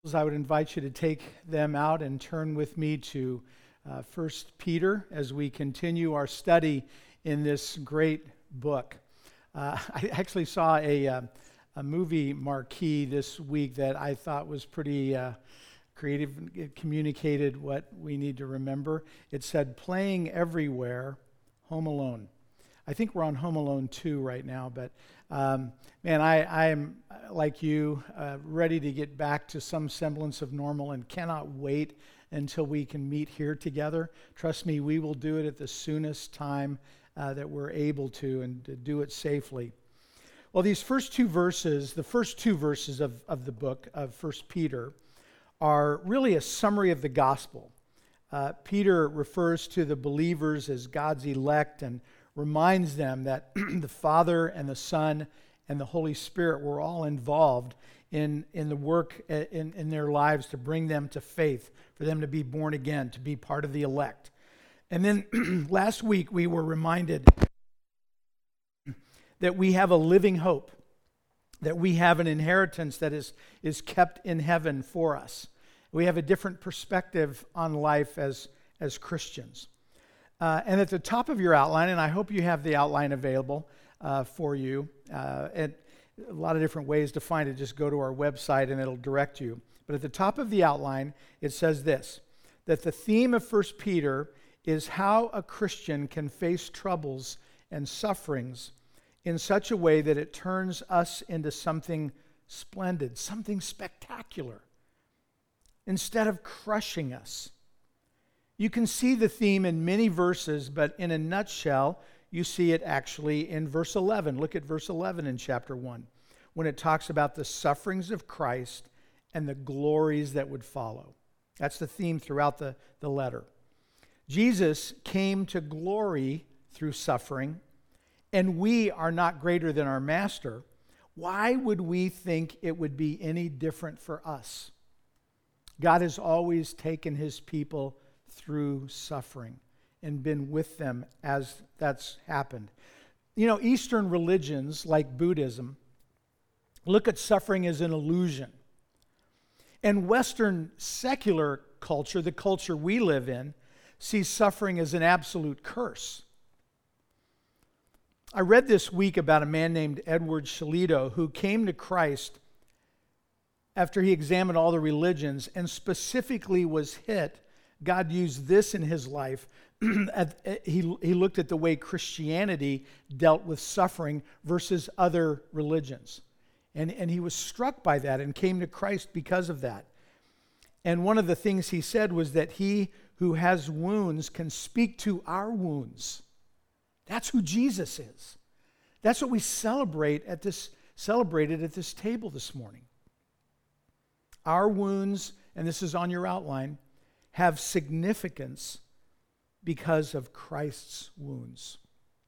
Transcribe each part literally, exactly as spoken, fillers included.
I would invite you to take them out and turn with me to uh, First Peter as we continue our study in this great book. Uh, I actually saw a, uh, a movie marquee this week that I thought was pretty uh, creative. It communicated what we need to remember. It said, "Playing Everywhere, Home Alone." I think we're on Home Alone two right now, but um, man, I, I am, like you, uh, ready to get back to some semblance of normal and cannot wait until we can meet here together. Trust me, we will do it at the soonest time uh, that we're able to, and to do it safely. Well, these first two verses, the first two verses of, of the book of First Peter, are really a summary of the gospel. Uh, Peter refers to the believers as God's elect and reminds them that the Father and the Son and the Holy Spirit were all involved in, in the work in, in their lives to bring them to faith, for them to be born again, to be part of the elect. And then last week we were reminded that we have a living hope, that we have an inheritance that is, is kept in heaven for us. We have a different perspective on life as, as Christians. Uh, and at the top of your outline, and I hope you have the outline available uh, for you, uh, and a lot of different ways to find it. Just go to our website and it'll direct you. But at the top of the outline, it says this, that the theme of First Peter is how a Christian can face troubles and sufferings in such a way that it turns us into something splendid, something spectacular, instead of crushing us. You can see the theme in many verses, but in a nutshell, you see it actually in verse eleven. Look at verse eleven in chapter one, when it talks about the sufferings of Christ and the glories that would follow. That's the theme throughout the, the letter. Jesus came to glory through suffering, and we are not greater than our master. Why would we think it would be any different for us? God has always taken his people through suffering and been with them as that's happened. You know, Eastern religions like Buddhism look at suffering as an illusion. And Western secular culture, the culture we live in, sees suffering as an absolute curse. I read this week about a man named Edward Shillito who came to Christ after he examined all the religions and specifically was hit. God used this in his life. he, he looked at the way Christianity dealt with suffering versus other religions. And, and he was struck by that and came to Christ because of that. And one of the things he said was that he who has wounds can speak to our wounds. That's who Jesus is. That's what we celebrate at this celebrated at this table this morning. Our wounds, and this is on your outline, have significance because of Christ's wounds.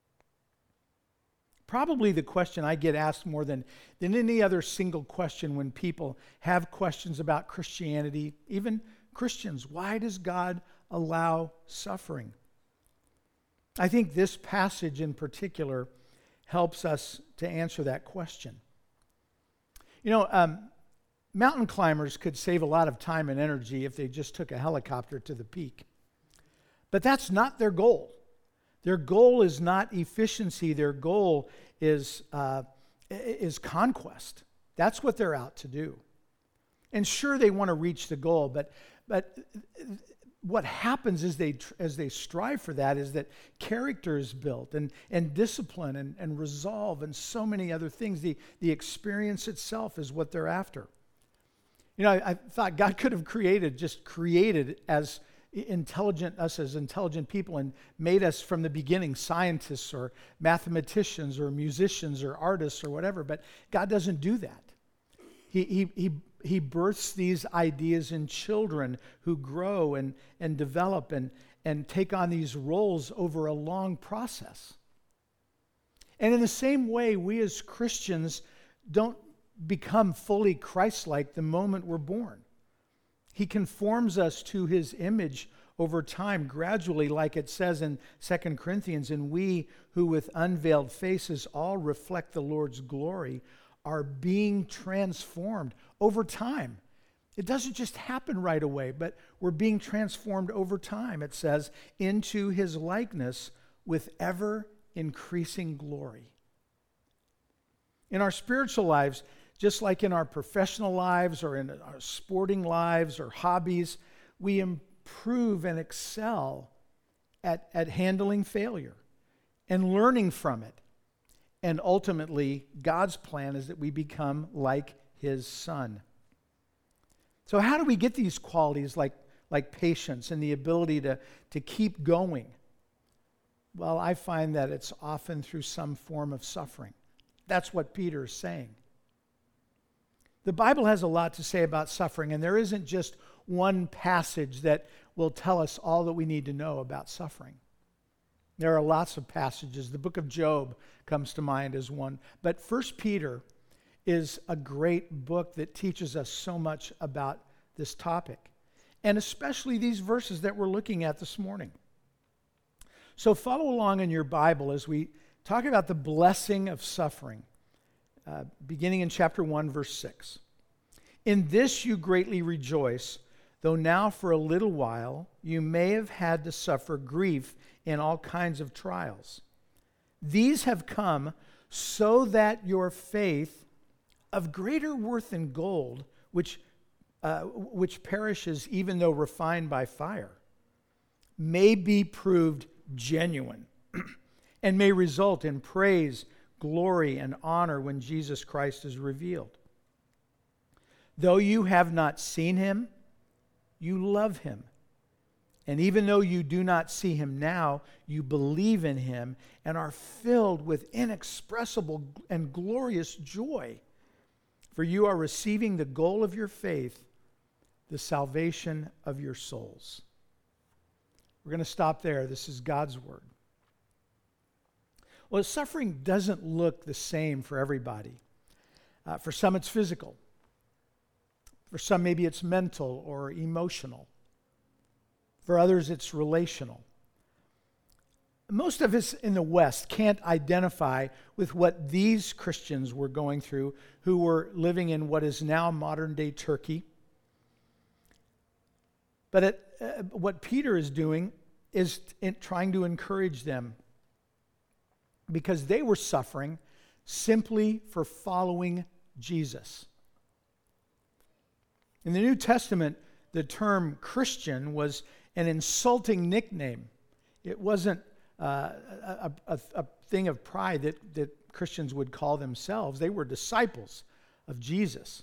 Probably the question I get asked more than, than any other single question when people have questions about Christianity, even Christians, why does God allow suffering? I think this passage in particular helps us to answer that question. You know, um, mountain climbers could save a lot of time and energy if they just took a helicopter to the peak. But that's not their goal. Their goal is not efficiency. Their goal is, uh, is conquest. That's what they're out to do. And sure, they want to reach the goal, but, but what happens is they, as they strive for that is that character is built and, and discipline and, and resolve and so many other things. The, the experience itself is what they're after. You know, I, I thought God could have created, just created as intelligent, us as intelligent people and made us from the beginning scientists or mathematicians or musicians or artists or whatever, but God doesn't do that. He, he, he, he births these ideas in children who grow and, and develop and, and take on these roles over a long process. And in the same way, we as Christians don't become fully Christ-like the moment we're born. He conforms us to his image over time, gradually, like it says in Second Corinthians, and we who with unveiled faces all reflect the Lord's glory are being transformed over time It doesn't just happen right away, but we're being transformed over time, it says, into his likeness with ever increasing glory. In our spiritual lives, just like in our professional lives or in our sporting lives or hobbies, we improve and excel at, at handling failure and learning from it. And ultimately, God's plan is that we become like his Son. So how do we get these qualities like, like patience and the ability to, to keep going? Well, I find that it's often through some form of suffering. That's what Peter is saying. The Bible has a lot to say about suffering, and there isn't just one passage that will tell us all that we need to know about suffering. There are lots of passages. The book of Job comes to mind as one. But First Peter is a great book that teaches us so much about this topic, and especially these verses that we're looking at this morning. So follow along in your Bible as we talk about the blessing of suffering, uh, beginning in chapter one, verse six. In this you greatly rejoice, though now for a little while you may have had to suffer grief in all kinds of trials. These have come so that your faith, of greater worth than gold, which, uh, which perishes even though refined by fire, may be proved genuine and may result in praise, glory, and honor when Jesus Christ is revealed. Though you have not seen him, you love him. And even though you do not see him now, you believe in him and are filled with inexpressible and glorious joy. For you are receiving the goal of your faith, the salvation of your souls. We're going to stop there. This is God's word. Well, suffering doesn't look the same for everybody. Uh, for some, it's physical. For some, maybe it's mental or emotional. For others, it's relational. Most of us in the West can't identify with what these Christians were going through who were living in what is now modern-day Turkey. But it, uh, what Peter is doing is in trying to encourage them because they were suffering simply for following Jesus. In the New Testament, the term Christian was an insulting nickname. It wasn't uh, a, a, a thing of pride that, that Christians would call themselves. They were disciples of Jesus.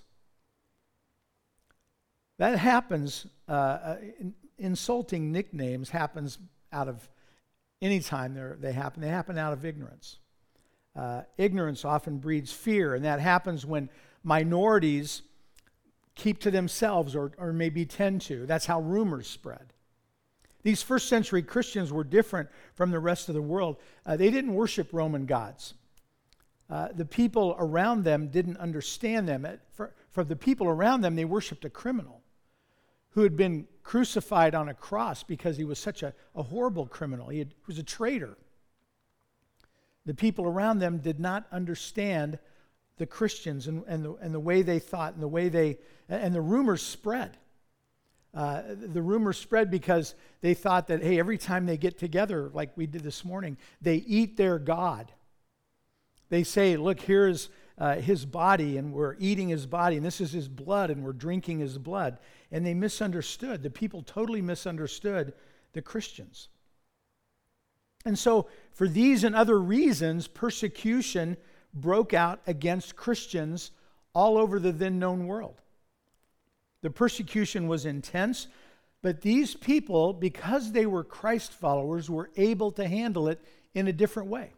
That happens, uh, in, insulting nicknames happens out of any time they happen. They happen out of ignorance. Uh, ignorance often breeds fear, and that happens when minorities keep to themselves or, or maybe tend to. That's how rumors spread. These first century Christians were different from the rest of the world. Uh, they didn't worship Roman gods. Uh, the people around them didn't understand them. For, for the people around them, they worshiped a criminal who had been crucified on a cross because he was such a, a horrible criminal. He, had, he was a traitor. The people around them did not understand the Christians and, and, the, and the way they thought and the way they, and the rumors spread. Uh, the rumors spread because they thought that, hey, every time they get together, like we did this morning, they eat their God. They say, look, here's uh, his body, and we're eating his body, and this is his blood, and we're drinking his blood. And they misunderstood. The people totally misunderstood the Christians. And so, for these and other reasons, persecution broke out against Christians all over the then known world. The persecution was intense, but these people, because they were Christ followers, were able to handle it in a different way.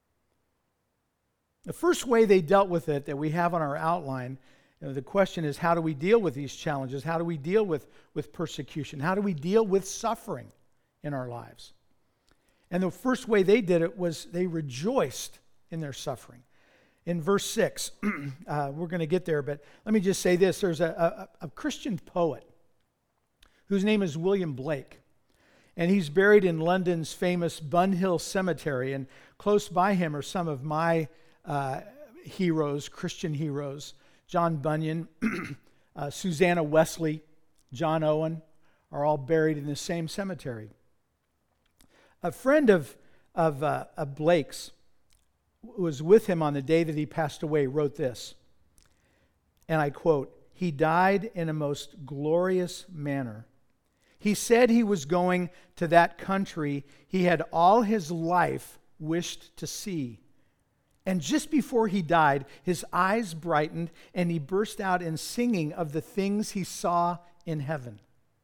The first way they dealt with it that we have on our outline, you know, the question is, how do we deal with these challenges? How do we deal with, with persecution? How do we deal with suffering in our lives? And the first way they did it was they rejoiced in their suffering. In verse six, uh, we're going to get there, but let me just say this. There's a, a, a Christian poet whose name is William Blake, and he's buried in London's famous Bunhill Cemetery, and close by him are some of my uh, heroes, Christian heroes. John Bunyan, Uh, Susanna Wesley, John Owen are all buried in the same cemetery. A friend of, of, uh, of Blake's, who was with him on the day that he passed away, wrote this, and I quote, "He died in a most glorious manner. He said he was going to that country he had all his life wished to see. And just before he died, his eyes brightened and he burst out in singing of the things he saw in heaven."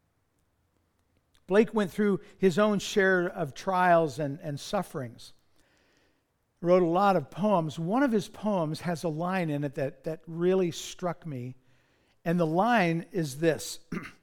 Blake went through his own share of trials and, and sufferings. Wrote a lot of poems. One of his poems has a line in it that, that really struck me. And the line is this: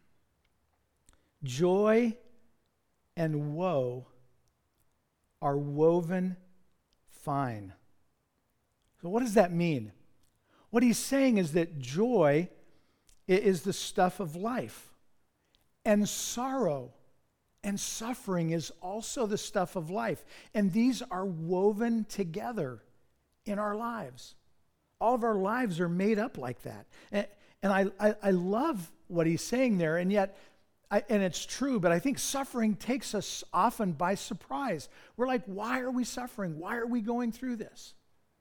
"Joy and woe are woven fine." So what does that mean? What he's saying is that joy is the stuff of life, and sorrow and suffering is also the stuff of life. And these are woven together in our lives. All of our lives are made up like that. And, and I, I, I love what he's saying there, and yet, I, and it's true, but I think suffering takes us often by surprise. We're like, why are we suffering? Why are we going through this?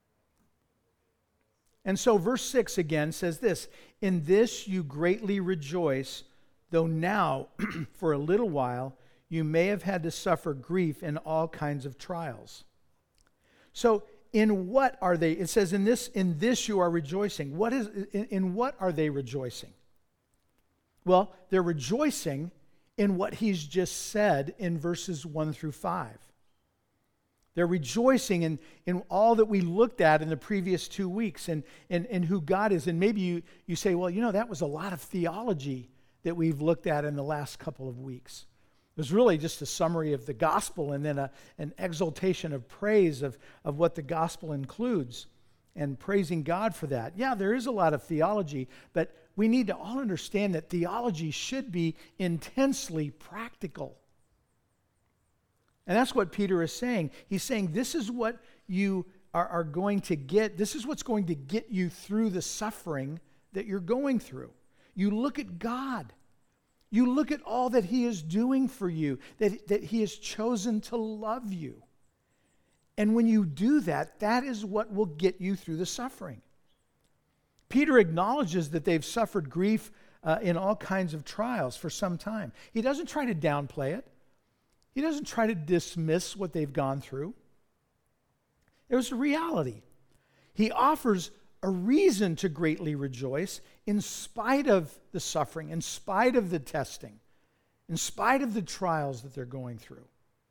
And so verse six again says this: "In this you greatly rejoice, though now, for a little while, you may have had to suffer grief in all kinds of trials." So in what are they? It says, in this, in this you are rejoicing. What is, in, in what are they rejoicing? Well, they're rejoicing in what he's just said in verses one through five. They're rejoicing in, in all that we looked at in the previous two weeks and, and, and who God is. And maybe you, you say, well, you know, that was a lot of theology that we've looked at in the last couple of weeks. It was really just a summary of the gospel and then a, an exaltation of praise of, of what the gospel includes and praising God for that. Yeah, there is a lot of theology, but we need to all understand that theology should be intensely practical. And that's what Peter is saying. He's saying this is what you are, are going to get. This is what's going to get you through the suffering that you're going through. You look at God. You look at all that he is doing for you, that, that he has chosen to love you. And when you do that, that is what will get you through the suffering. Peter acknowledges that they've suffered grief uh, in all kinds of trials for some time. He doesn't try to downplay it. He doesn't try to dismiss what they've gone through. There's a reality. He offers a reason to greatly rejoice in spite of the suffering, in spite of the testing, in spite of the trials that they're going through.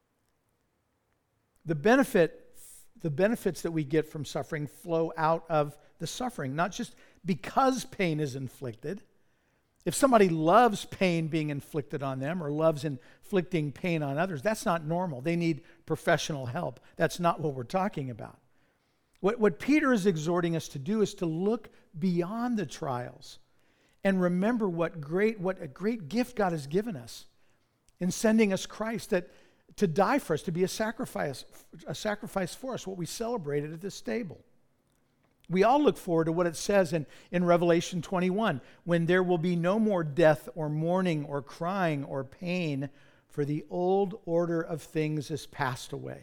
The benefit, the benefits that we get from suffering flow out of the suffering, not just because pain is inflicted. If somebody loves pain being inflicted on them or loves inflicting pain on others, that's not normal. They need professional help. That's not what we're talking about. What, what Peter is exhorting us to do is to look beyond the trials and remember what great, what a great gift God has given us in sending us Christ, that to die for us, to be a sacrifice, a sacrifice for us, what we celebrated at this table. We all look forward to what it says in, in Revelation twenty-one, when there will be no more death or mourning or crying or pain, for the old order of things has passed away.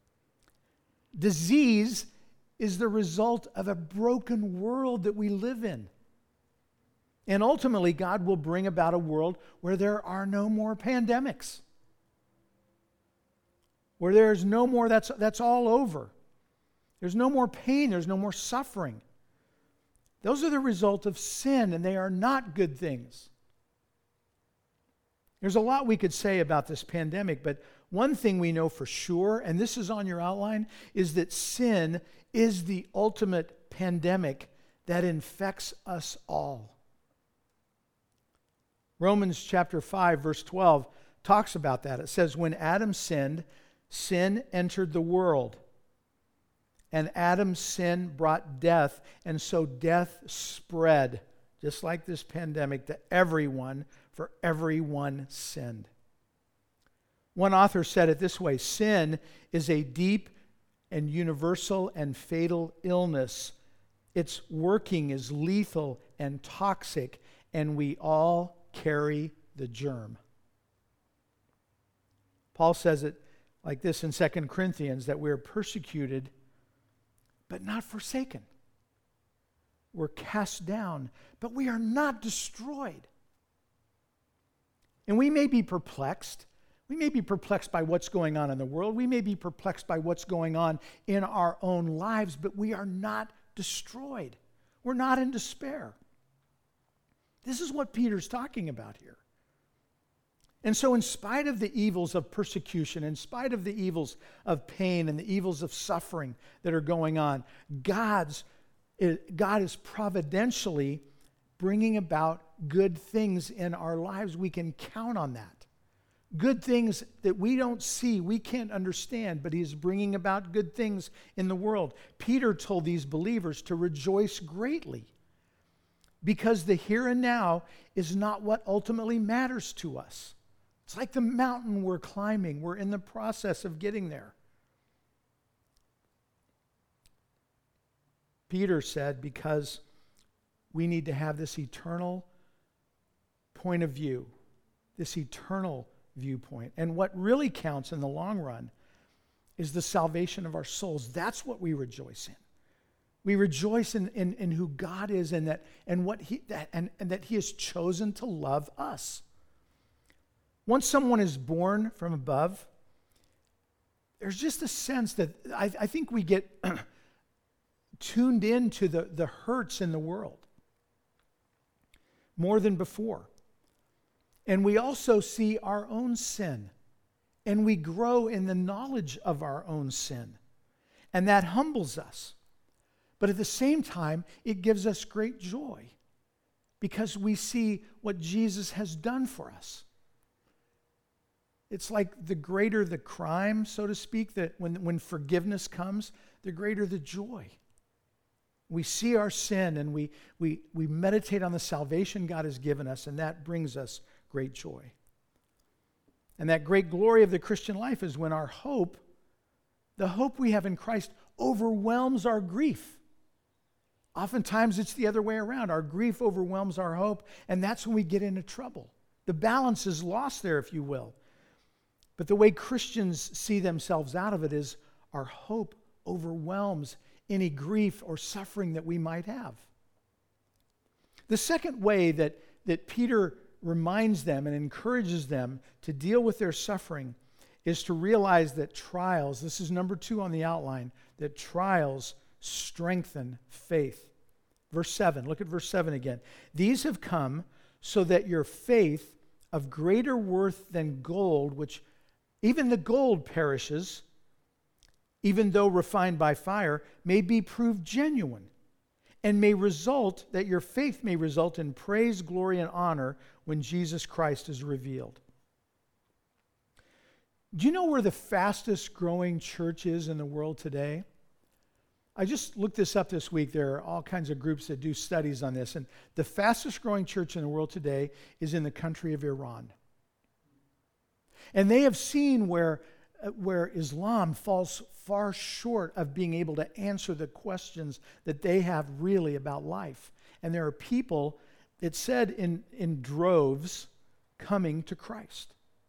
Disease is the result of a broken world that we live in. And ultimately, God will bring about a world where there are no more pandemics, where there's no more, that's, that's all over. There's no more pain. There's no more suffering. Those are the result of sin, and they are not good things. There's a lot we could say about this pandemic, but one thing we know for sure, and this is on your outline, is that sin is the ultimate pandemic that infects us all. Romans chapter five, verse twelve talks about that. It says, when Adam sinned, sin entered the world. And Adam's sin brought death, and so death spread, just like this pandemic, to everyone, for everyone sinned. One author said it this way: sin is a deep and universal and fatal illness. Its working is lethal and toxic, and we all carry the germ. Paul says it like this in Second Corinthians, that we're persecuted, but not forsaken. We're cast down, but we are not destroyed. And we may be perplexed. We may be perplexed by what's going on in the world. We may be perplexed by what's going on in our own lives, but we are not destroyed. We're not in despair. This is what Peter's talking about here. And so in spite of the evils of persecution, in spite of the evils of pain and the evils of suffering that are going on, God's, God is providentially bringing about good things in our lives. We can count on that. Good things that we don't see, we can't understand, but He's bringing about good things in the world. Peter told these believers to rejoice greatly because the here and now is not what ultimately matters to us. It's like the mountain we're climbing. We're in the process of getting there. Peter said, because we need to have this eternal point of view, this eternal viewpoint. And what really counts in the long run is the salvation of our souls. That's what we rejoice in. We rejoice in, in, in who God is and that and what He that, and, and that He has chosen to love us. Once someone is born from above, there's just a sense that I, I think we get tuned into the, the hurts in the world more than before. And we also see our own sin, and we grow in the knowledge of our own sin. And that humbles us. But at the same time, it gives us great joy because we see what Jesus has done for us. It's like the greater the crime, so to speak, that when, when forgiveness comes, the greater the joy. We see our sin and we, we, we meditate on the salvation God has given us, and that brings us great joy. And that great glory of the Christian life is when our hope, the hope we have in Christ, overwhelms our grief. Oftentimes it's the other way around. Our grief overwhelms our hope, and that's when we get into trouble. The balance is lost there, if you will. But the way Christians see themselves out of it is our hope overwhelms any grief or suffering that we might have. The second way that, that Peter reminds them and encourages them to deal with their suffering is to realize that trials, this is number two on the outline, that trials strengthen faith. Verse seven, look at verse seven again. These have come so that your faith, of greater worth than gold, which even the gold perishes, even though refined by fire, may be proved genuine, and may result, that your faith may result in praise, glory, and honor when Jesus Christ is revealed. Do you know where the fastest growing church is in the world today? I just looked this up this week. There are all kinds of groups that do studies on this, and the fastest growing church in the world today is in the country of Iran. And they have seen where, where Islam falls far short of being able to answer the questions that they have really about life. And there are people, it said in, in droves, coming to Christ.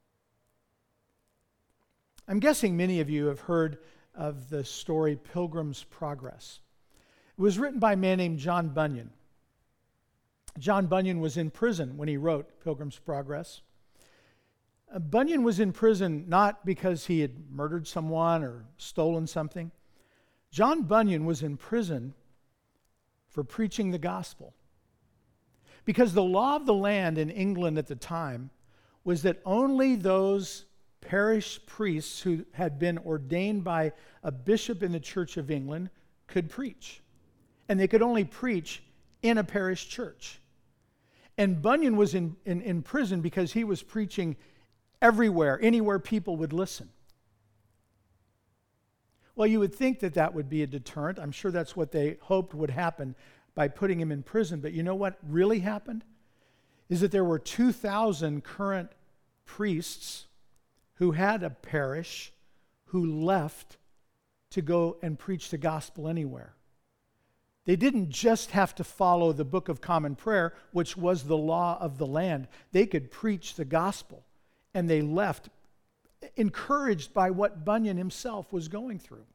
I'm guessing many of you have heard of the story Pilgrim's Progress. It was written by a man named John Bunyan. John Bunyan was in prison when he wrote Pilgrim's Progress. Uh, Bunyan was in prison not because he had murdered someone or stolen something. John Bunyan was in prison for preaching the gospel. Because the law of the land in England at the time was that only those parish priests who had been ordained by a bishop in the Church of England could preach. And they could only preach in a parish church. And Bunyan was in, in, in prison because he was preaching everywhere, anywhere people would listen. Well, you would think that that would be a deterrent. I'm sure that's what they hoped would happen by putting him in prison. But you know what really happened? Is that there were two thousand current priests who had a parish who left to go and preach the gospel anywhere. They didn't just have to follow the Book of Common Prayer, which was the law of the land. They could preach the gospel, and they left encouraged by what Bunyan himself was going through.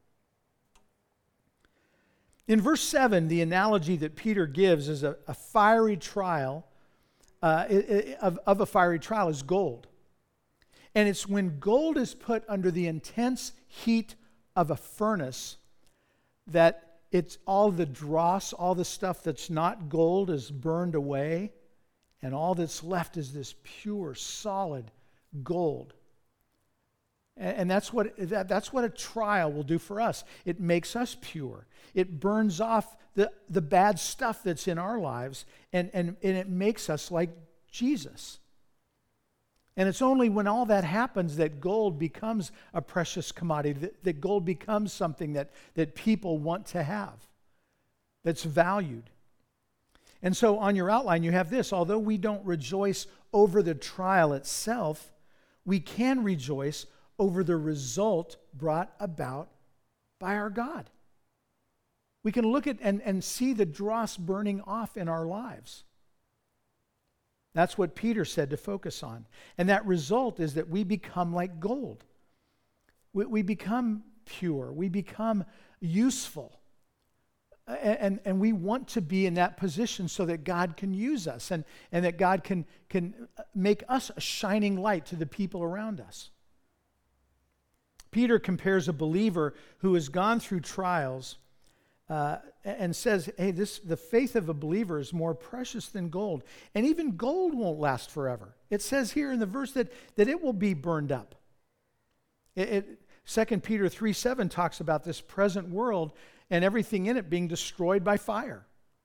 In verse seven, the analogy that Peter gives is a, a fiery trial, uh, of, of a fiery trial is gold. And it's when gold is put under the intense heat of a furnace that it's all the dross, all the stuff that's not gold is burned away, and all that's left is this pure, solid gold. And, and that's what that, that's what a trial will do for us. It makes us pure. It burns off the, the bad stuff that's in our lives, and, and, and it makes us like Jesus. And it's only when all that happens that gold becomes a precious commodity, that, that gold becomes something that, that people want to have, that's valued. And so on your outline, you have this. Although we don't rejoice over the trial itself, we can rejoice over the result brought about by our God. We can look at and, and see the dross burning off in our lives. That's what Peter said to focus on. And that result is that we become like gold. We, we become pure. We become useful. And, and, and we want to be in that position so that God can use us and, and that God can, can make us a shining light to the people around us. Peter compares a believer who has gone through trials Uh, and says, hey, this the faith of a believer is more precious than gold. And even gold won't last forever. It says here in the verse that, that it will be burned up. It, it, Second Peter three seven talks about this present world and everything in it being destroyed by fire.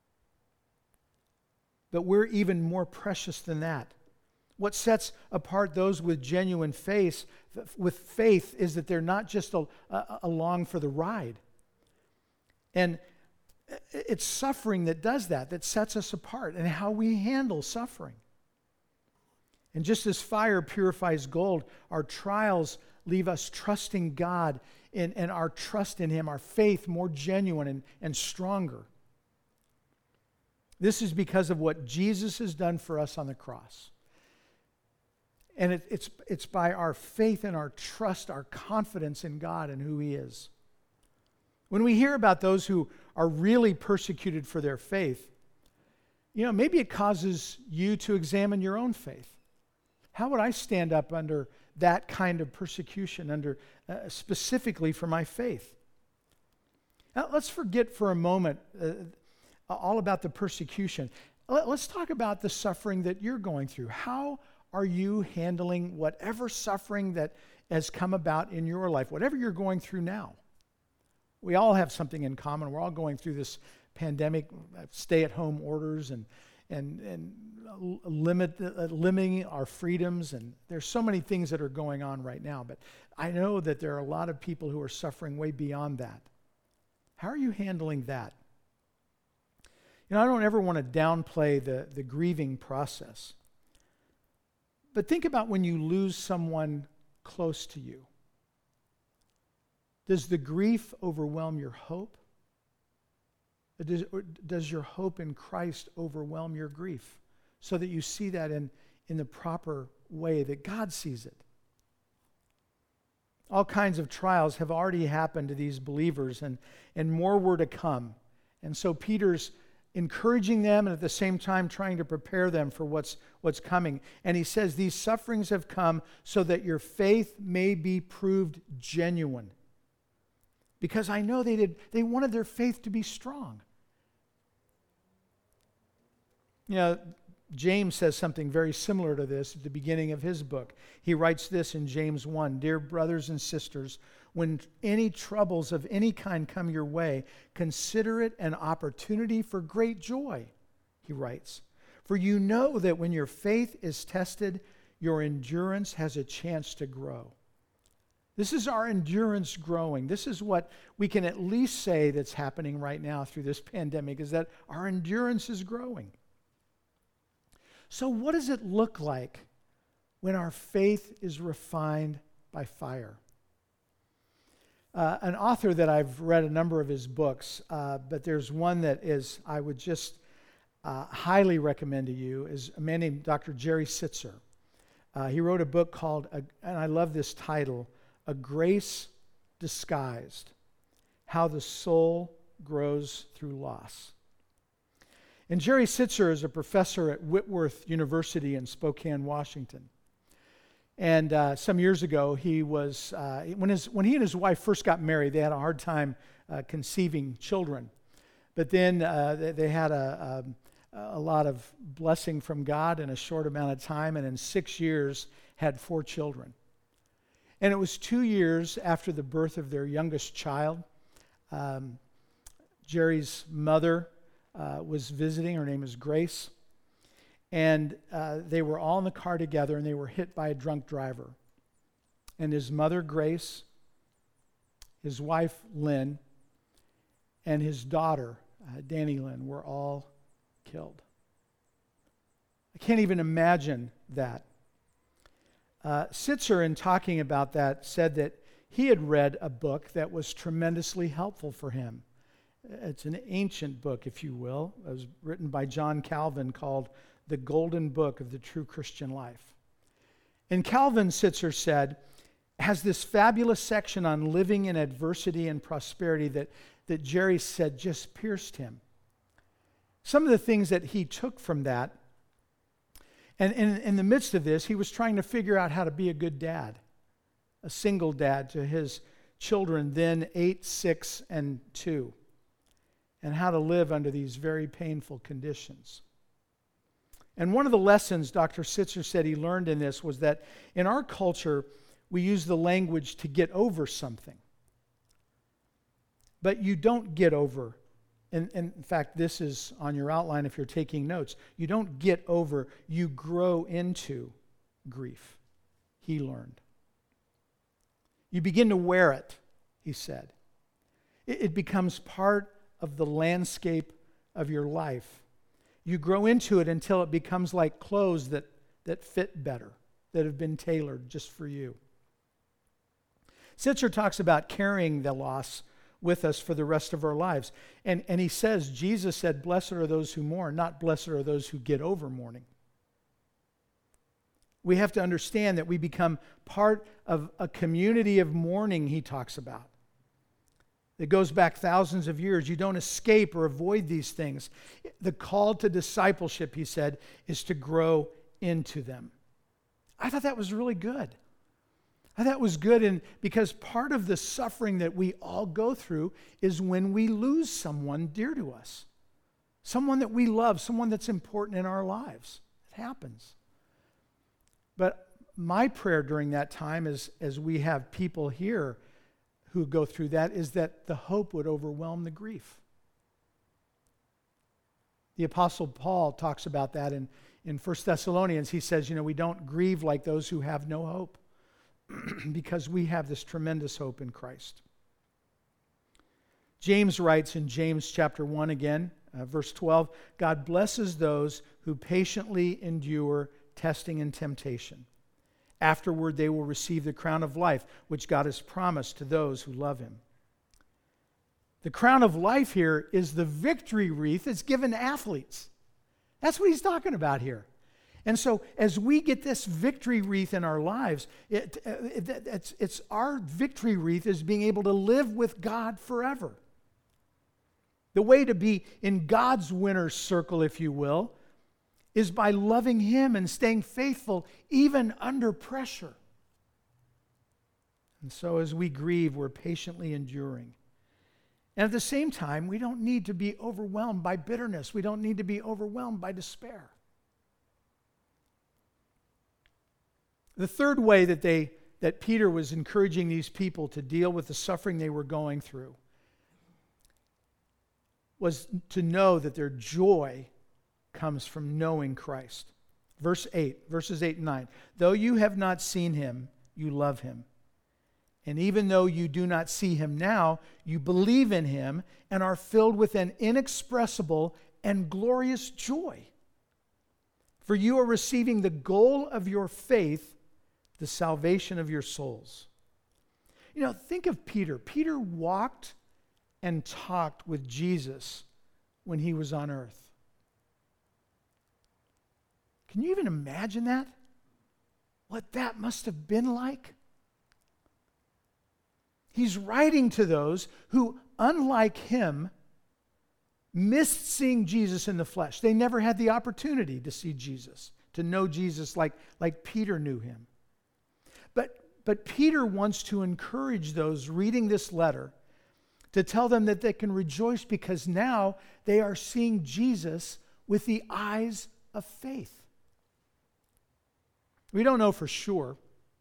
But we're even more precious than that. What sets apart those with genuine faith, with faith is that they're not just a, a, along for the ride. And it's suffering that does that, that sets us apart, and how we handle suffering. And just as fire purifies gold, our trials leave us trusting God in, and our trust in Him, our faith more genuine and, and stronger. This is because of what Jesus has done for us on the cross. And it, it's, it's by our faith and our trust, our confidence in God and who He is. When we hear about those who are really persecuted for their faith, you know, maybe it causes you to examine your own faith. How would I stand up under that kind of persecution, under uh, specifically for my faith? Now, let's forget for a moment uh, all about the persecution. Let's talk about the suffering that you're going through. How are you handling whatever suffering that has come about in your life, whatever you're going through now? We all have something in common. We're all going through this pandemic, stay-at-home orders, and and and limit uh, limiting our freedoms. And there's so many things that are going on right now. But I know that there are a lot of people who are suffering way beyond that. How are you handling that? You know, I don't ever want to downplay the the grieving process. But think about when you lose someone close to you. Does the grief overwhelm your hope? Or does, or does your hope in Christ overwhelm your grief so that you see that in, in the proper way that God sees it? All kinds of trials have already happened to these believers, and, and more were to come. And so Peter's encouraging them and at the same time trying to prepare them for what's, what's coming. And he says, these sufferings have come so that your faith may be proved genuine. Because I know they did, they wanted their faith to be strong. You know, James says something very similar to this at the beginning of his book. He writes this in James one, "Dear brothers and sisters, when any troubles of any kind come your way, consider it an opportunity for great joy," he writes. "For you know that when your faith is tested, your endurance has a chance to grow." This is our endurance growing. This is what we can at least say that's happening right now through this pandemic, is that our endurance is growing. So what does it look like when our faith is refined by fire? uh, an author that I've read a number of his books, uh, but there's one that is I would just uh, highly recommend to you, is a man named Doctor Jerry Sittser. Uh, he wrote a book called, uh, and I love this title, A Grace Disguised, How the Soul Grows Through Loss. And Jerry Sittser is a professor at Whitworth University in Spokane, Washington. And uh, some years ago, he was, uh, when, his, when he and his wife first got married, they had a hard time uh, conceiving children. But then uh, they, they had a, a, a lot of blessing from God in a short amount of time, and in six years had four children. And it was two years after the birth of their youngest child. Um, Jerry's mother uh, was visiting. Her name is Grace. And uh, they were all in the car together, and they were hit by a drunk driver. And his mother, Grace, his wife, Lynn, and his daughter, uh, Danny Lynn, were all killed. I can't even imagine that. Uh, Sittser, in talking about that, said that he had read a book that was tremendously helpful for him. It's an ancient book, if you will. It was written by John Calvin, called The Golden Book of the True Christian Life. And Calvin, Sittser said, has this fabulous section on living in adversity and prosperity that, that Jerry said just pierced him. Some of the things that he took from that, and in, in the midst of this, he was trying to figure out how to be a good dad, a single dad to his children, then eight, six, and two, and how to live under these very painful conditions. And one of the lessons Doctor Sittser said he learned in this was that in our culture, we use the language to get over something. But you don't get over, and, and in fact, this is on your outline if you're taking notes, you don't get over, you grow into grief, he learned. You begin to wear it, he said. It, it becomes part of the landscape of your life. You grow into it until it becomes like clothes that, that fit better, that have been tailored just for you. Sittser talks about carrying the loss with us for the rest of our lives. And, and he says, Jesus said, blessed are those who mourn, not blessed are those who get over mourning. We have to understand that we become part of a community of mourning, he talks about. It goes back thousands of years. You don't escape or avoid these things. The call to discipleship, he said, is to grow into them. I thought that was really good. I thought it was good, and because part of the suffering that we all go through is when we lose someone dear to us, someone that we love, someone that's important in our lives. It happens. But my prayer during that time is, as we have people here who go through that, is that the hope would overwhelm the grief. The Apostle Paul talks about that in, in First Thessalonians. He says, you know, we don't grieve like those who have no hope because we have this tremendous hope in Christ. James writes in James chapter one again, uh, verse twelve, God blesses those who patiently endure testing and temptation. Afterward, they will receive the crown of life, which God has promised to those who love him. The crown of life here is the victory wreath that's given to athletes. That's what he's talking about here. And so as we get this victory wreath in our lives, it, it, it's, it's our victory wreath is being able to live with God forever. The way to be in God's winner's circle, if you will, is by loving him and staying faithful even under pressure. And so as we grieve, we're patiently enduring. And at the same time, we don't need to be overwhelmed by bitterness. We don't need to be overwhelmed by despair. The third way that they that Peter was encouraging these people to deal with the suffering they were going through was to know that their joy comes from knowing Christ. Verse eight, verses eight and nine. Though you have not seen him, you love him. And even though you do not see him now, you believe in him and are filled with an inexpressible and glorious joy. For you are receiving the goal of your faith, the salvation of your souls. You know, think of Peter. Peter walked and talked with Jesus when he was on earth. Can you even imagine that? What that must have been like? He's writing to those who, unlike him, missed seeing Jesus in the flesh. They never had the opportunity to see Jesus, to know Jesus like, like Peter knew him. But, but Peter wants to encourage those reading this letter to tell them that they can rejoice because now they are seeing Jesus with the eyes of faith. We don't know for sure,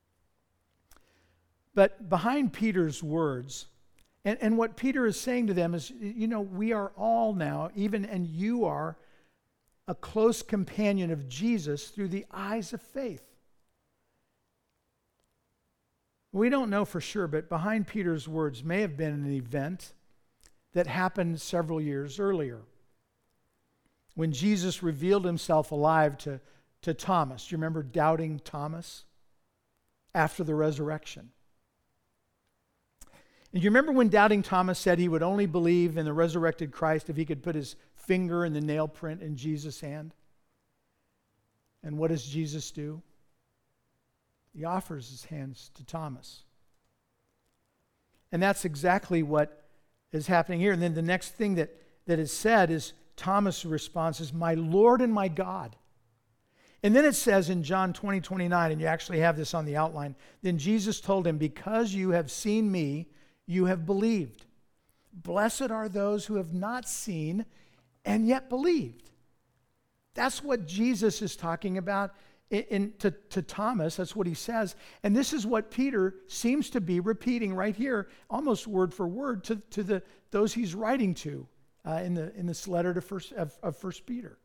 but behind Peter's words, and, and what Peter is saying to them is, you know, we are all now, even and you are, a close companion of Jesus through the eyes of faith. We don't know for sure, but behind Peter's words may have been an event that happened several years earlier when Jesus revealed himself alive to, to Thomas. Do you remember doubting Thomas after the resurrection? And you remember when doubting Thomas said he would only believe in the resurrected Christ if he could put his finger in the nail print in Jesus' hand? And what does Jesus do? He offers his hands to Thomas. And that's exactly what is happening here. And then the next thing that, that is said is Thomas' response is, "My Lord and my God." And then it says in John twenty, twenty-nine, and you actually have this on the outline, then Jesus told him, "Because you have seen me, you have believed. Blessed are those who have not seen and yet believed." That's what Jesus is talking about in, in, to, to Thomas. That's what he says. And this is what Peter seems to be repeating right here, almost word for word, to, to the, those he's writing to uh, in, the, in this letter to first, of, of First Peter.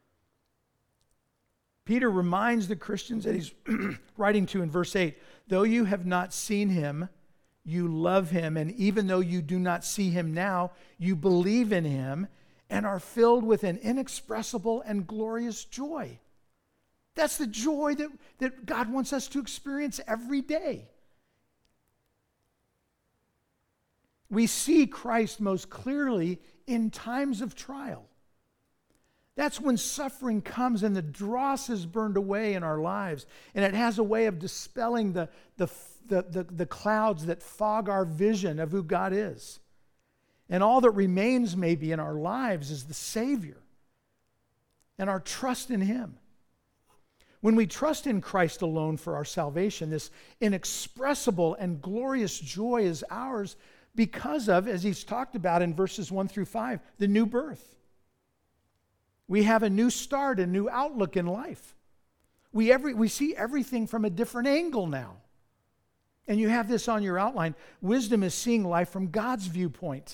Peter reminds the Christians that he's writing to in verse eight, "Though you have not seen him, you love him, and even though you do not see him now, you believe in him and are filled with an inexpressible and glorious joy." That's the joy that, that God wants us to experience every day. We see Christ most clearly in times of trial. That's when suffering comes and the dross is burned away in our lives, and it has a way of dispelling the, the, the, the, the clouds that fog our vision of who God is. And all that remains maybe in our lives is the Savior and our trust in him. When we trust in Christ alone for our salvation, this inexpressible and glorious joy is ours because of, as he's talked about in verses one through five, the new birth. We have a new start, a new outlook in life. We, every, we see everything from a different angle now. And you have this on your outline. Wisdom is seeing life from God's viewpoint.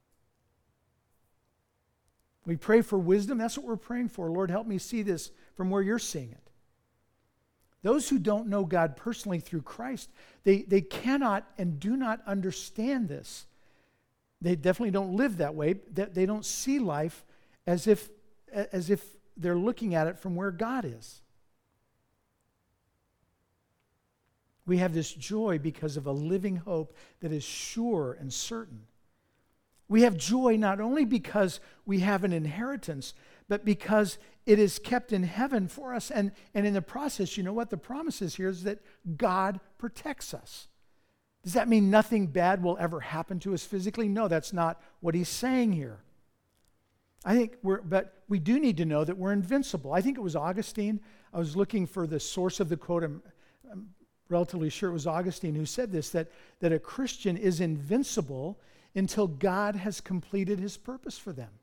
We pray for wisdom. That's what we're praying for. Lord, help me see this from where you're seeing it. Those who don't know God personally through Christ, they, they cannot and do not understand this. They definitely don't live that way. They, they don't see life as if, as if they're looking at it from where God is. We have this joy because of a living hope that is sure and certain. We have joy not only because we have an inheritance, but because it is kept in heaven for us. And, and in the process, you know what the promise is here is that God protects us. Does that mean nothing bad will ever happen to us physically? No, that's not what he's saying here. I think we're, but we do need to know that we're invincible. I think it was Augustine. I was looking for the source of the quote. I'm, I'm relatively sure it was Augustine who said this, that, that a Christian is invincible until God has completed his purpose for them.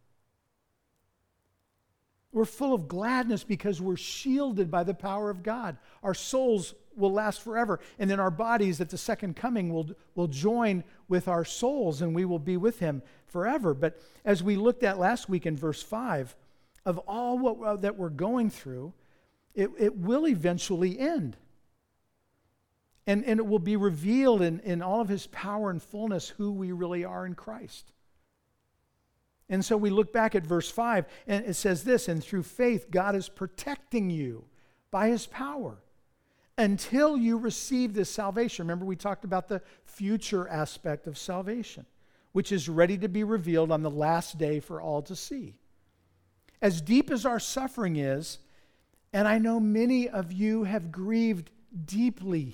We're full of gladness because we're shielded by the power of God. Our souls will last forever. And then our bodies at the second coming will, will join with our souls and we will be with him forever. But as we looked at last week in verse five, of all what, uh, that we're going through, it, it will eventually end. And, and it will be revealed in, in all of his power and fullness who we really are in Christ. And so we look back at verse five, and it says this, "And through faith, God is protecting you by his power until you receive this salvation. Remember, we talked about the future aspect of salvation, which is ready to be revealed on the last day for all to see. As deep as our suffering is, and I know many of you have grieved deeply,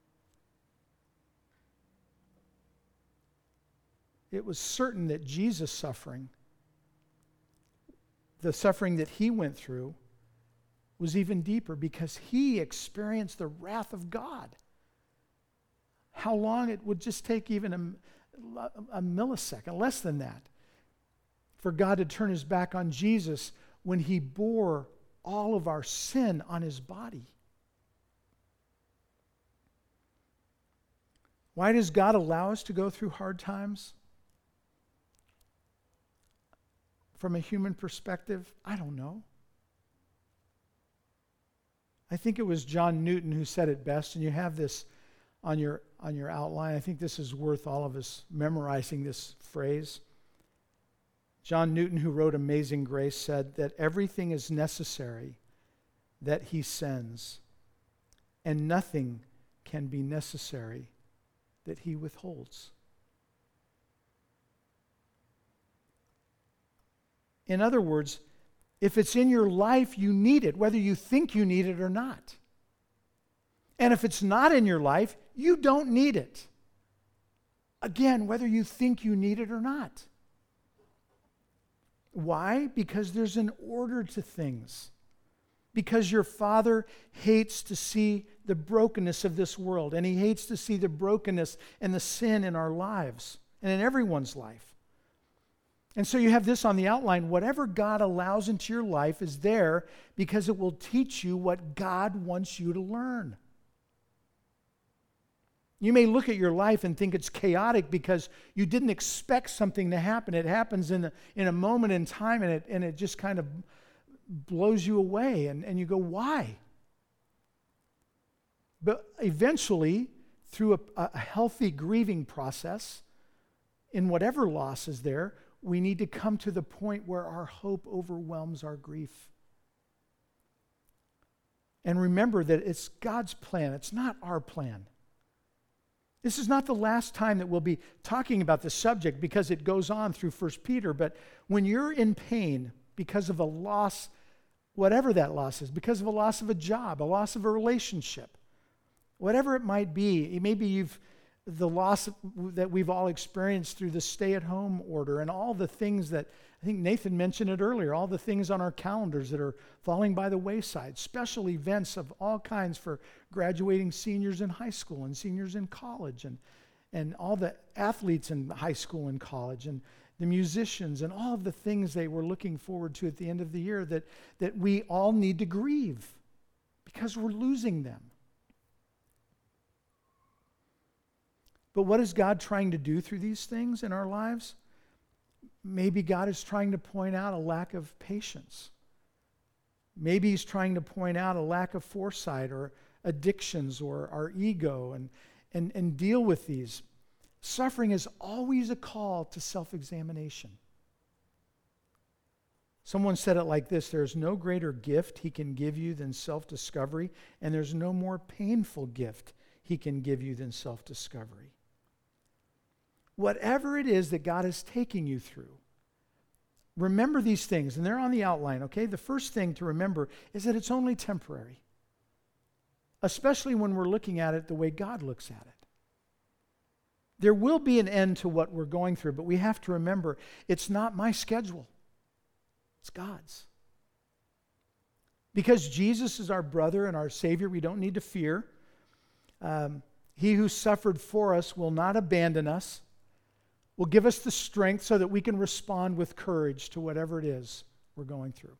it was certain that Jesus' suffering, the suffering that he went through, was even deeper because he experienced the wrath of God. How long it would just take even a, a millisecond, less than that, for God to turn his back on Jesus when he bore all of our sin on his body. Why does God allow us to go through hard times? From a human perspective, I don't know. I think it was John Newton who said it best, and you have this on your on your outline. I think this is worth all of us memorizing this phrase. John Newton, who wrote Amazing Grace, said that everything is necessary that he sends, and nothing can be necessary that he withholds. In other words, if it's in your life, you need it, whether you think you need it or not. And if it's not in your life, you don't need it. Again, whether you think you need it or not. Why? Because there's an order to things. Because your Father hates to see the brokenness of this world, and he hates to see the brokenness and the sin in our lives and in everyone's life. And so you have this on the outline. Whatever God allows into your life is there because it will teach you what God wants you to learn. You may look at your life and think it's chaotic because you didn't expect something to happen. It happens in a, in a moment in time, and it, and it just kind of blows you away. And, and you go, why? But eventually, through a, a healthy grieving process, in whatever loss is there, we need to come to the point where our hope overwhelms our grief. And remember that it's God's plan. It's not our plan. This is not the last time that we'll be talking about this subject because it goes on through First Peter. But when you're in pain because of a loss, whatever that loss is, because of a loss of a job, a loss of a relationship, whatever it might be, maybe you've the loss that we've all experienced through the stay-at-home order and all the things that, I think Nathan mentioned it earlier, all the things on our calendars that are falling by the wayside, special events of all kinds for graduating seniors in high school and seniors in college, and, and all the athletes in high school and college, and the musicians, and all of the things they were looking forward to at the end of the year that, that we all need to grieve because we're losing them. But what is God trying to do through these things in our lives? Maybe God is trying to point out a lack of patience. Maybe he's trying to point out a lack of foresight or addictions or our ego and, and, and deal with these. Suffering is always a call to self-examination. Someone said it like this: there's no greater gift he can give you than self-discovery, and there's no more painful gift he can give you than self-discovery. Whatever it is that God is taking you through, remember these things, and they're on the outline, okay? The first thing to remember is that it's only temporary, especially when we're looking at it the way God looks at it. There will be an end to what we're going through, but we have to remember it's not my schedule. It's God's. Because Jesus is our brother and our Savior, we don't need to fear. Um, he who suffered for us will not abandon us, will give us the strength so that we can respond with courage to whatever it is we're going through.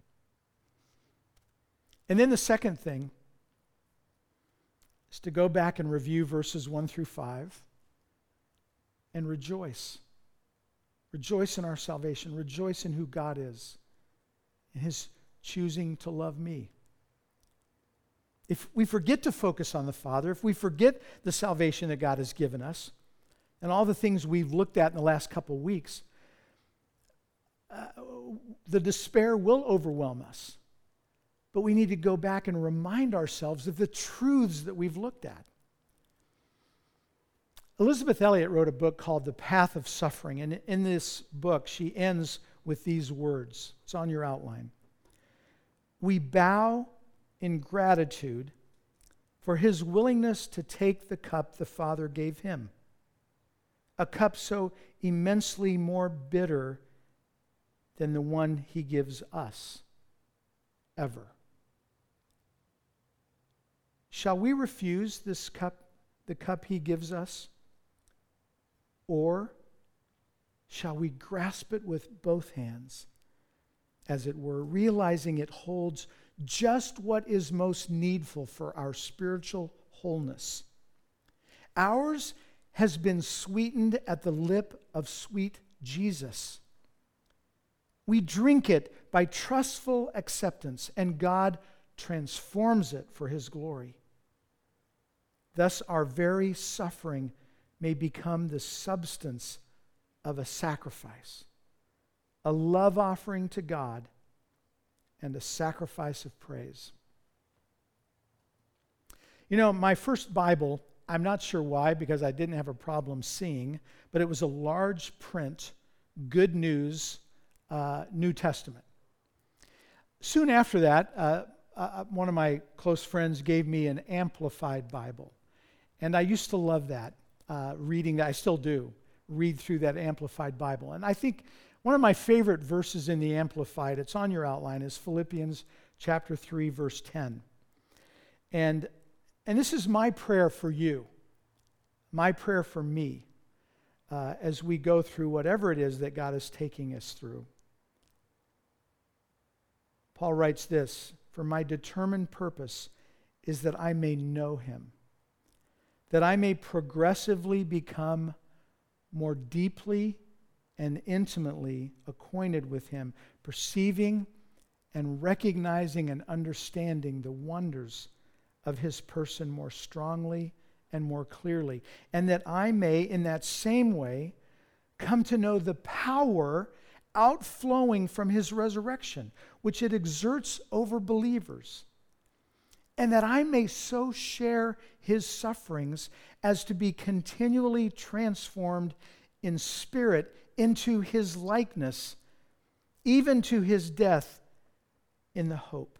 And then the second thing is to go back and review verses one through five and rejoice. Rejoice in our salvation. Rejoice in who God is, in his choosing to love me. If we forget to focus on the Father, if we forget the salvation that God has given us, and all the things we've looked at in the last couple of weeks, uh, the despair will overwhelm us. but we need to go back and remind ourselves of the truths that we've looked at. Elizabeth Elliot wrote a book called The Path of Suffering, and in this book she ends with these words. It's on your outline. We bow in gratitude for his willingness to take the cup the Father gave him, a cup so immensely more bitter than the one he gives us ever. Shall we refuse this cup, the cup he gives us? Or shall we grasp it with both hands, as it were, realizing it holds just what is most needful for our spiritual wholeness? Ours has been sweetened at the lip of sweet Jesus. We drink it by trustful acceptance, and God transforms it for his glory. Thus, our very suffering may become the substance of a sacrifice, a love offering to God, and a sacrifice of praise. You know, my first Bible, I'm not sure why, because I didn't have a problem seeing, but it was a large print, Good News, uh, New Testament. Soon after that, uh, uh, one of my close friends gave me an Amplified Bible. And I used to love that. Uh, reading that, I still do, read through that Amplified Bible. And I think one of my favorite verses in the Amplified, it's on your outline, is Philippians chapter three, verse ten. And, and this is my prayer for you, my prayer for me, uh, as we go through whatever it is that God is taking us through. Paul writes this, "For my determined purpose is that I may know him, that I may progressively become more deeply and intimately acquainted with him, perceiving and recognizing and understanding the wonders of his person more strongly and more clearly, and that I may, in that same way, come to know the power outflowing from his resurrection, which it exerts over believers, and that I may so share his sufferings as to be continually transformed in spirit into his likeness, even to his death in the hope."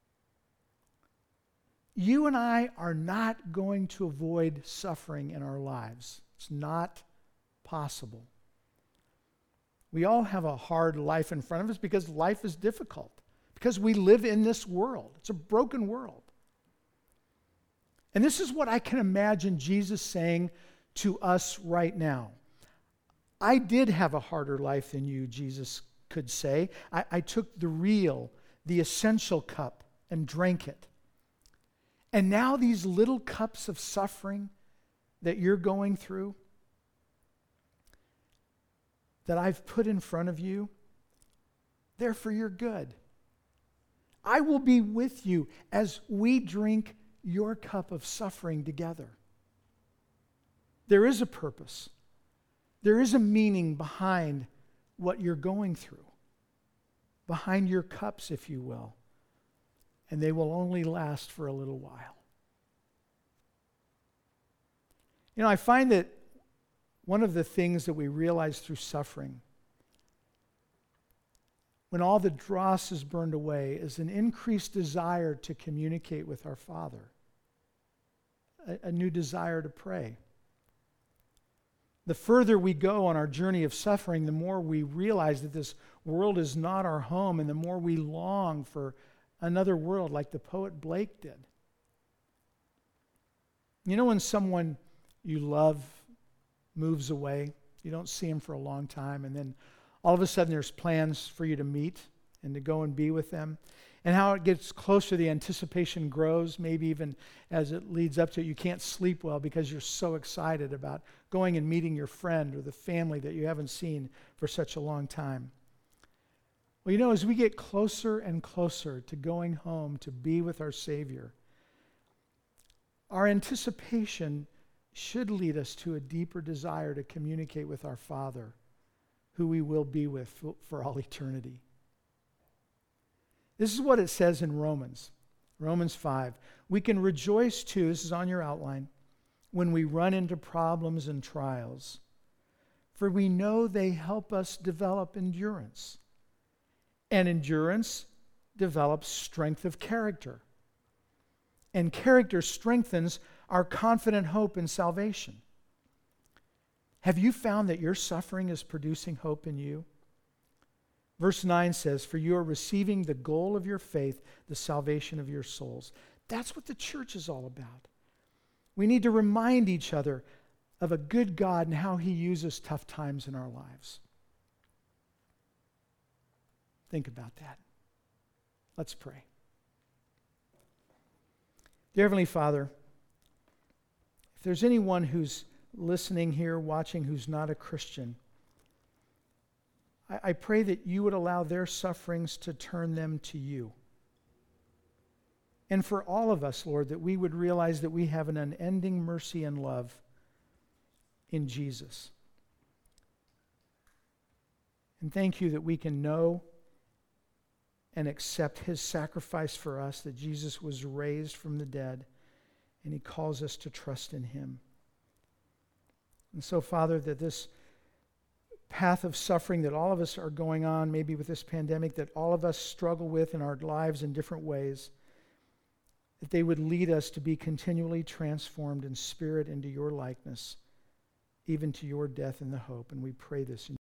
You and I are not going to avoid suffering in our lives. It's not possible. We all have a hard life in front of us because life is difficult, because we live in this world. It's a broken world. And this is what I can imagine Jesus saying to us right now. I did have a harder life than you, Jesus could say. I, I took the real, the essential cup and drank it. And now these little cups of suffering that you're going through, that I've put in front of you, they're for your good. I will be with you as we drink your cup of suffering together. There is a purpose. There is a meaning behind what you're going through, behind your cups, if you will, and they will only last for a little while. You know, I find that one of the things that we realize through suffering, when all the dross is burned away, is an increased desire to communicate with our Father, a, a new desire to pray. The further we go on our journey of suffering, the more we realize that this world is not our home, and the more we long for another world, like the poet Blake did. You know, when someone you love moves away, you don't see him for a long time, and then all of a sudden there's plans for you to meet and to go and be with them. And how it gets closer, the anticipation grows, maybe even as it leads up to it, you can't sleep well because you're so excited about going and meeting your friend or the family that you haven't seen for such a long time. Well, you know, as we get closer and closer to going home to be with our Savior, our anticipation should lead us to a deeper desire to communicate with our Father, who we will be with for all eternity. This is what it says in Romans, Romans five. We can rejoice too, this is on your outline, when we run into problems and trials, for we know they help us develop endurance. And endurance develops strength of character. And character strengthens our confident hope in salvation. Have you found that your suffering is producing hope in you? Verse nine says, for you are receiving the goal of your faith, the salvation of your souls. That's what the church is all about. We need to remind each other of a good God and how he uses tough times in our lives. Think about that. Let's pray. Dear Heavenly Father, if there's anyone who's listening here, watching, who's not a Christian, I, I pray that you would allow their sufferings to turn them to you. And for all of us, Lord, that we would realize that we have an unending mercy and love in Jesus. And thank you that we can know and accept his sacrifice for us, that Jesus was raised from the dead, and he calls us to trust in him. And so, Father, that this path of suffering that all of us are going on, maybe with this pandemic, that all of us struggle with in our lives in different ways, that they would lead us to be continually transformed in spirit into your likeness, even to your death and the hope. And we pray this in